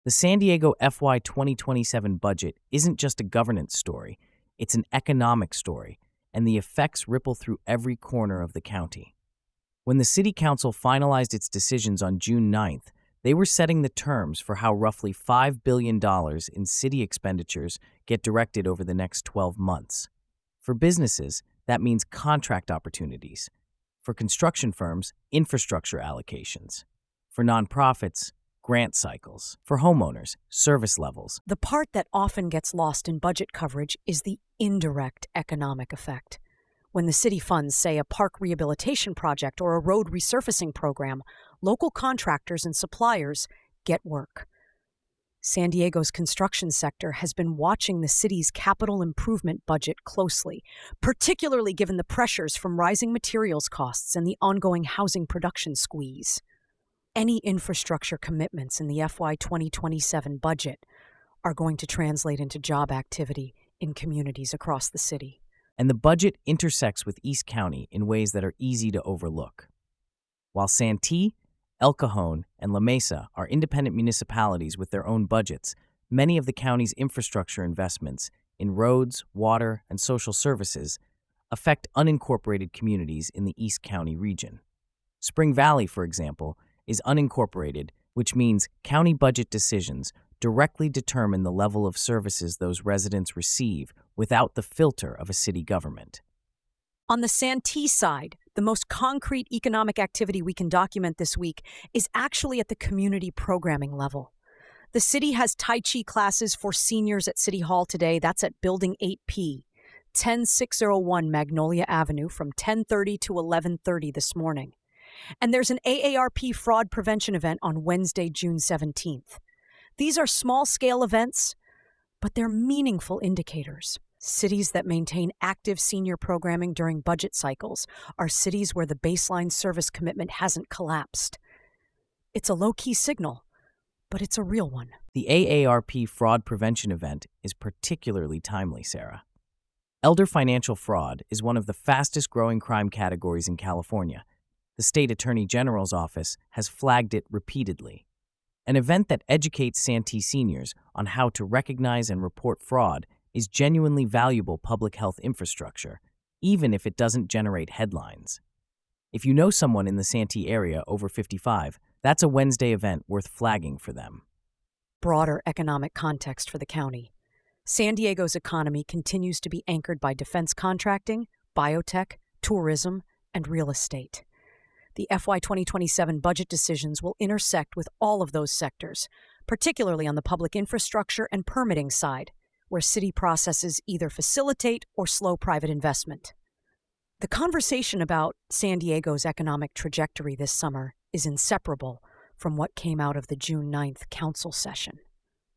The San Diego FY 2027 budget isn't just a governance story, it's an economic story, and the effects ripple through every corner of the county. When the City Council finalized its decisions on June 9th, they were setting the terms for how roughly $5 billion in city expenditures get directed over the next 12 months. For businesses, that means contract opportunities. For construction firms, infrastructure allocations. For nonprofits, grant cycles. For homeowners, service levels. The part that often gets lost in budget coverage is the indirect economic effect. When the city funds, say, a park rehabilitation project or a road resurfacing program, local contractors and suppliers get work. San Diego's construction sector has been watching the city's capital improvement budget closely, particularly given the pressures from rising materials costs and the ongoing housing production squeeze. Any infrastructure commitments in the FY 2027 budget are going to translate into job activity in communities across the city. And the budget intersects with East County in ways that are easy to overlook. While Santee, El Cajon, and La Mesa are independent municipalities with their own budgets, many of the county's infrastructure investments in roads, water, and social services affect unincorporated communities in the East County region. Spring Valley, for example, is unincorporated, which means county budget decisions directly determine the level of services those residents receive without the filter of a city government. On the Santee side, the most concrete economic activity we can document this week is actually at the community programming level. The city has Tai Chi classes for seniors at City Hall today. That's at Building 8P, 10601 Magnolia Avenue from 10:30 to 11:30 this morning. And there's an AARP fraud prevention event on Wednesday, June 17th. These are small-scale events, but they're meaningful indicators. Cities that maintain active senior programming during budget cycles are cities where the baseline service commitment hasn't collapsed. It's a low-key signal, but it's a real one. The AARP fraud prevention event is particularly timely, Sarah. Elder financial fraud is one of the fastest-growing crime categories in California. The State Attorney General's office has flagged it repeatedly. An event that educates Santee seniors on how to recognize and report fraud is genuinely valuable public health infrastructure, even if it doesn't generate headlines. If you know someone in the Santee area over 55, that's a Wednesday event worth flagging for them. Broader economic context for the county. San Diego's economy continues to be anchored by defense contracting, biotech, tourism, and real estate. The FY 2027 budget decisions will intersect with all of those sectors, particularly on the public infrastructure and permitting side, where city processes either facilitate or slow private investment. The conversation about San Diego's economic trajectory this summer is inseparable from what came out of the June 9th council session.